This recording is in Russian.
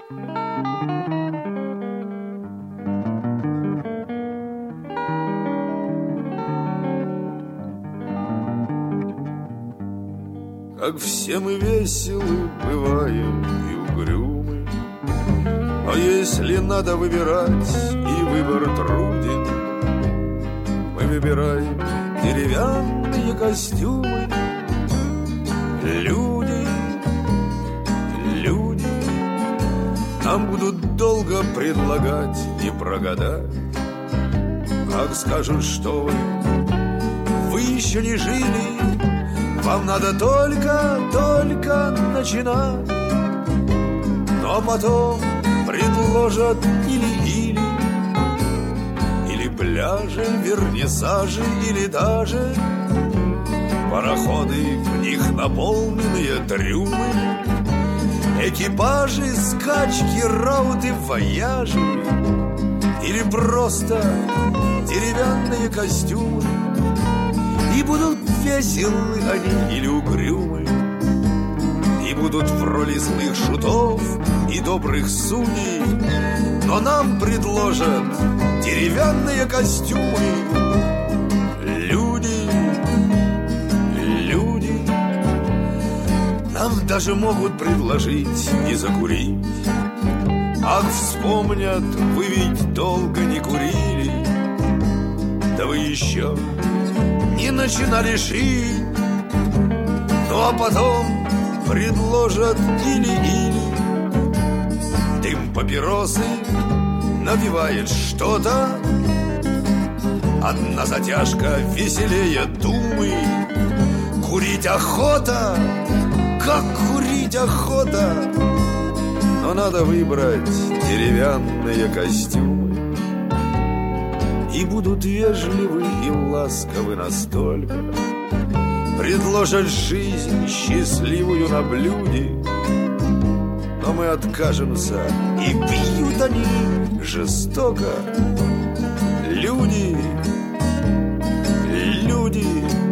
Как все мы веселы бываем и угрюмы, но если надо выбирать, и выбор труден, мы выбираем деревянные костюмы. Люди, люди нам будут долго предлагать не прогадать. Как скажут, что вы еще не жили, вам надо только начинать. Но потом предложат или пляжи, вернисажи, или даже пароходы, в них наполненные трюмы, экипажи, скачки, рауты, вояжи, или просто деревянные костюмы. И будут веселы они или угрюмы, и будут в роли злых шутов и добрых судей, но нам предложат деревянные костюмы. Люди, люди нам даже могут предложить и закурить. Ах, вспомнят, вы ведь долго не курили, да вы еще не начинали шить. Ну а потом предложат или дым папиросы навевает что-то, одна затяжка веселее думы. Курить охота, как курить охота, но надо выбрать деревянные костюмы. И будут вежливы и ласковы настолько, предложат жизнь счастливую на блюде, но мы откажемся, и бьют они жестоко. Люди, люди